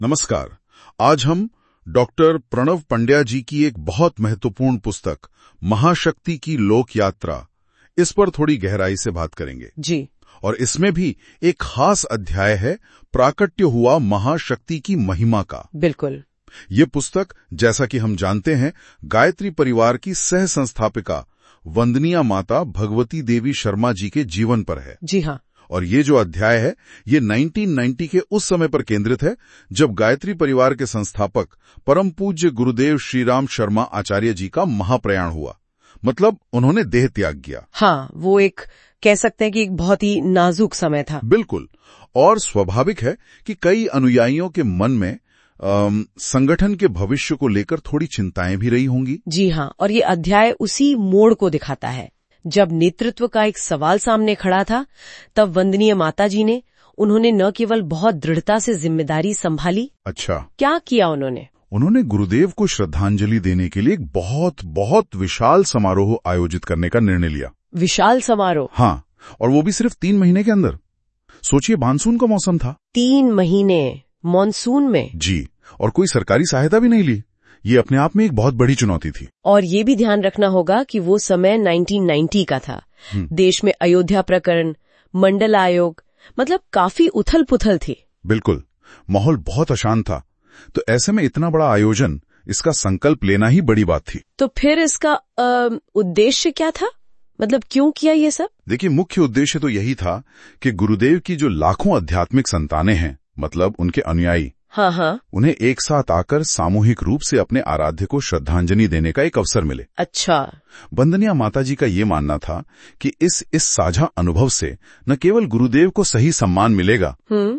नमस्कार। आज हम डॉक्टर प्रणव पंड्या जी की एक बहुत महत्वपूर्ण पुस्तक महाशक्ति की लोक यात्रा, इस पर थोड़ी गहराई से बात करेंगे जी। और इसमें भी एक खास अध्याय है प्राकट्य हुआ महाशक्ति की महिमा का। बिल्कुल। ये पुस्तक, जैसा कि हम जानते हैं, गायत्री परिवार की सह संस्थापिका वंदनीय माता भगवती देवी शर्मा जी के जीवन पर है। जी हाँ। और ये जो अध्याय है, ये 1990 के उस समय पर केंद्रित है जब गायत्री परिवार के संस्थापक परम पूज्य गुरुदेव श्रीराम शर्मा आचार्य जी का महाप्रयाण हुआ। मतलब उन्होंने देह त्याग किया। हाँ, वो एक कह सकते हैं कि एक बहुत ही नाजुक समय था। बिल्कुल। और स्वाभाविक है कि कई अनुयायियों के मन में संगठन के भविष्य को लेकर थोड़ी चिंताएं भी रही होंगी। जी हाँ, और ये अध्याय उसी मोड़ को दिखाता है जब नेतृत्व का एक सवाल सामने खड़ा था। तब वंदनीय माता जी ने उन्होंने न केवल बहुत दृढ़ता से जिम्मेदारी संभाली। अच्छा, क्या किया उन्होंने गुरुदेव को श्रद्धांजलि देने के लिए एक बहुत विशाल समारोह आयोजित करने का निर्णय लिया। विशाल समारोह? हाँ, और वो भी सिर्फ 3 महीने के अंदर। सोचिए, मानसून का मौसम था। 3 महीने मॉनसून में? जी, और कोई सरकारी सहायता भी नहीं ली। ये अपने आप में एक बहुत बड़ी चुनौती थी। और ये भी ध्यान रखना होगा कि वो समय 1990 का था। देश में अयोध्या प्रकरण, मंडल आयोग, मतलब काफी उथल पुथल थी। बिल्कुल, माहौल बहुत अशांत था। तो ऐसे में इतना बड़ा आयोजन, इसका संकल्प लेना ही बड़ी बात थी। तो फिर इसका उद्देश्य क्या था? मतलब क्यों किया ये सब? देखिए, मुख्य उद्देश्य तो यही था कि गुरुदेव की जो लाखों आध्यात्मिक संतानें हैं, मतलब उनके अनुयायी, हाँ, उन्हें एक साथ आकर सामूहिक रूप से अपने आराध्य को श्रद्धांजलि देने का एक अवसर मिले। अच्छा। वंदनीय माता जी का ये मानना था कि इस साझा अनुभव से न केवल गुरुदेव को सही सम्मान मिलेगा,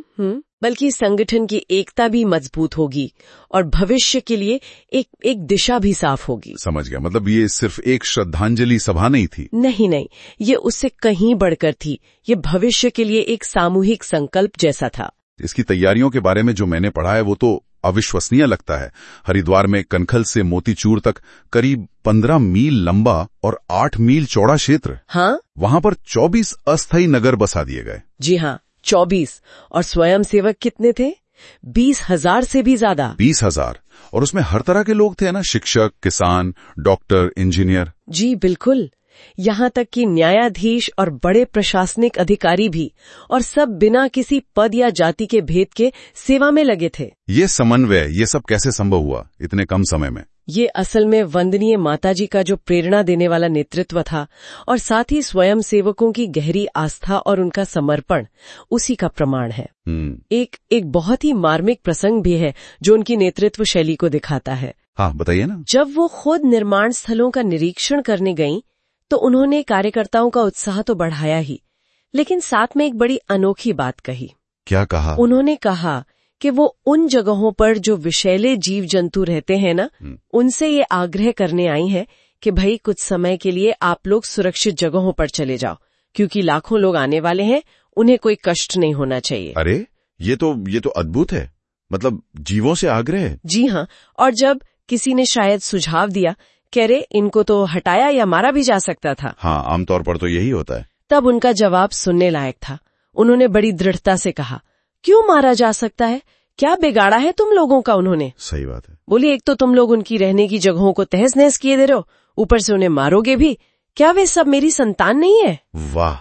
बल्कि संगठन की एकता भी मजबूत होगी और भविष्य के लिए एक दिशा भी साफ होगी। समझ गया। मतलब ये सिर्फ एक श्रद्धांजलि सभा नहीं थी। नहीं, ये उससे कहीं बढ़कर थी। ये भविष्य के लिए एक सामूहिक संकल्प जैसा था। इसकी तैयारियों के बारे में जो मैंने पढ़ा है वो तो अविश्वसनीय लगता है। हरिद्वार में कनखल से मोतीचूर तक करीब 15 मील लंबा और 8 मील चौड़ा क्षेत्र। हाँ, वहां पर 24 अस्थायी नगर बसा दिए गए। जी हाँ, 24। और स्वयंसेवक कितने थे? 20,000 से भी ज्यादा। 20,000। और उसमें हर तरह के लोग थे ना, शिक्षक, किसान, डॉक्टर, इंजीनियर। जी बिल्कुल, यहाँ तक कि न्यायाधीश और बड़े प्रशासनिक अधिकारी भी, और सब बिना किसी पद या जाति के भेद के सेवा में लगे थे। ये समन्वय, ये सब कैसे संभव हुआ इतने कम समय में? ये असल में वंदनीय माताजी का जो प्रेरणा देने वाला नेतृत्व था, और साथ ही स्वयं सेवकों की गहरी आस्था और उनका समर्पण, उसी का प्रमाण है। एक बहुत ही मार्मिक प्रसंग भी है जो उनकी नेतृत्व शैली को दिखाता है। हाँ, बताइए ना। जब वो खुद निर्माण स्थलों का निरीक्षण करने गईं, तो उन्होंने कार्यकर्ताओं का उत्साह तो बढ़ाया ही, लेकिन साथ में एक बड़ी अनोखी बात कही। क्या कहा? उन्होंने कहा कि वो उन जगहों पर जो विषैले जीव जंतु रहते हैं ना, उनसे ये आग्रह करने आई हैं कि भाई कुछ समय के लिए आप लोग सुरक्षित जगहों पर चले जाओ, क्योंकि लाखों लोग आने वाले हैं, उन्हें कोई कष्ट नहीं होना चाहिए। अरे, ये तो अद्भुत है। मतलब जीवों से आग्रह। जी हाँ। और जब किसी ने शायद सुझाव दिया कि अरे, इनको तो हटाया या मारा भी जा सकता था। हाँ, आमतौर पर तो यही होता है। तब उनका जवाब सुनने लायक था। उन्होंने बड़ी दृढ़ता से कहा, क्यों मारा जा सकता है? क्या बिगाड़ा है तुम लोगों का? उन्होंने सही बात है। बोली, एक तो तुम लोग उनकी रहने की जगहों को तहस नहस किए दे रहे हो, ऊपर से उन्हें मारोगे भी। क्या वे सब मेरी संतान नहीं है? वाह,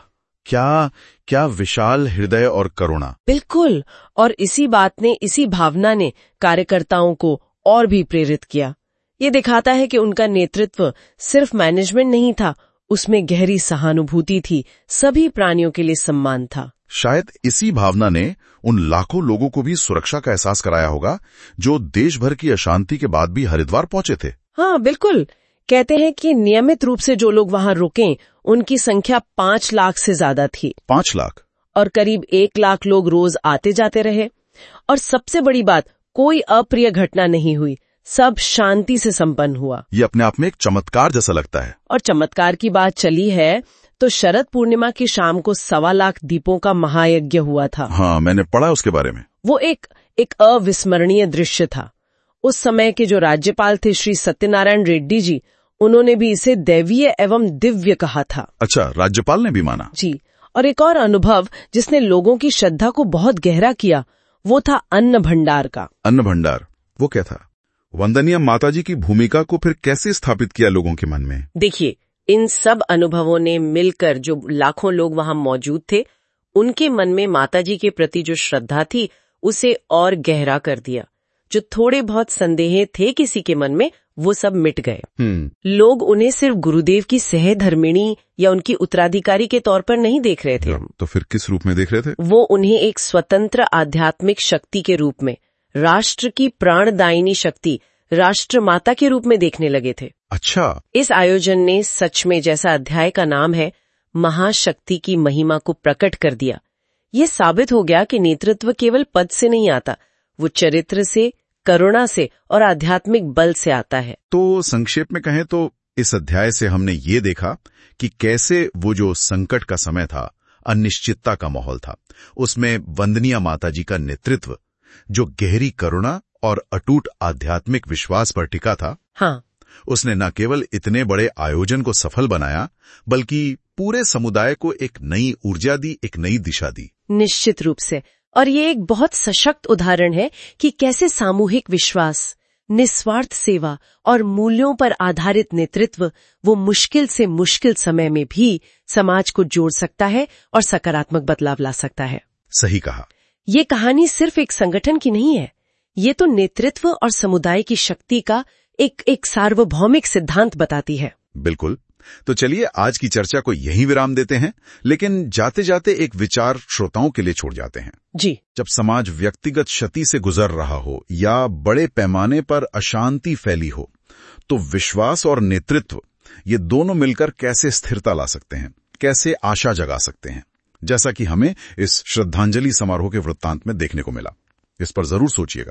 क्या विशाल हृदय और करुणा। बिल्कुल। और इसी बात ने, इसी भावना ने कार्यकर्ताओं को और भी प्रेरित किया। ये दिखाता है कि उनका नेतृत्व सिर्फ मैनेजमेंट नहीं था, उसमें गहरी सहानुभूति थी, सभी प्राणियों के लिए सम्मान था। शायद इसी भावना ने उन लाखों लोगों को भी सुरक्षा का एहसास कराया होगा जो देश भर की अशांति के बाद भी हरिद्वार पहुंचे थे। हाँ बिल्कुल। कहते हैं कि नियमित रूप से जो लोग वहां रुके, उनकी संख्या 5 लाख से ज्यादा थी। 5 लाख? और करीब 1 लाख लोग रोज आते जाते रहे। और सबसे बड़ी बात, कोई अप्रिय घटना नहीं हुई, सब शांति से संपन्न हुआ। ये अपने आप में एक चमत्कार जैसा लगता है। और चमत्कार की बात चली है तो शरद पूर्णिमा की शाम को 1.25 लाख दीपों का महायज्ञ हुआ था। हाँ, मैंने पढ़ा उसके बारे में। वो एक अविस्मरणीय दृश्य था। उस समय के जो राज्यपाल थे श्री सत्यनारायण रेड्डी जी, उन्होंने भी इसे दैवीय एवं दिव्य कहा था। अच्छा, राज्यपाल ने भी माना? जी। और एक और अनुभव जिसने लोगों की श्रद्धा को बहुत गहरा किया, वो था अन्न भंडार का। अन्न भंडार, वो क्या था? वंदनीय माताजी की भूमिका को फिर कैसे स्थापित किया लोगों के मन में? देखिए, इन सब अनुभवों ने मिलकर जो लाखों लोग वहां मौजूद थे, उनके मन में माताजी के प्रति जो श्रद्धा थी उसे और गहरा कर दिया। जो थोड़े बहुत संदेह थे किसी के मन में, वो सब मिट गए। लोग उन्हें सिर्फ गुरुदेव की सहधर्मिणी या उनकी उत्तराधिकारी के तौर पर नहीं देख रहे थे। तो फिर किस रूप में देख रहे थे? वो उन्हें एक स्वतंत्र आध्यात्मिक शक्ति के रूप में, राष्ट्र की प्राणदायिनी शक्ति, राष्ट्र माता के रूप में देखने लगे थे। अच्छा। इस आयोजन ने सच में, जैसा अध्याय का नाम है, महाशक्ति की महिमा को प्रकट कर दिया। ये साबित हो गया कि नेतृत्व केवल पद से नहीं आता, वो चरित्र से, करुणा से और आध्यात्मिक बल से आता है। तो संक्षेप में कहें तो इस अध्याय से हमने ये देखा कि कैसे वो जो संकट का समय था, अनिश्चितता का माहौल था, उसमें वंदनीय माताजी का नेतृत्व, जो गहरी करुणा और अटूट आध्यात्मिक विश्वास पर टिका था, हाँ, उसने न केवल इतने बड़े आयोजन को सफल बनाया, बल्कि पूरे समुदाय को एक नई ऊर्जा दी, एक नई दिशा दी। निश्चित रूप से। और ये एक बहुत सशक्त उदाहरण है कि कैसे सामूहिक विश्वास, निस्वार्थ सेवा और मूल्यों पर आधारित नेतृत्व वो मुश्किल से मुश्किल समय में भी समाज को जोड़ सकता है और सकारात्मक बदलाव ला सकता है। सही कहा। ये कहानी सिर्फ एक संगठन की नहीं है, ये तो नेतृत्व और समुदाय की शक्ति का एक सार्वभौमिक सिद्धांत बताती है। बिल्कुल। तो चलिए आज की चर्चा को यहीं विराम देते हैं, लेकिन जाते जाते एक विचार श्रोताओं के लिए छोड़ जाते हैं। जी। जब समाज व्यक्तिगत क्षति से गुजर रहा हो या बड़े पैमाने पर अशांति फैली हो, तो विश्वास और नेतृत्व, ये दोनों मिलकर कैसे स्थिरता ला सकते हैं, कैसे आशा जगा सकते हैं, जैसा कि हमें इस श्रद्धांजलि समारोह के वृत्तांत में देखने को मिला। इस पर जरूर सोचिएगा।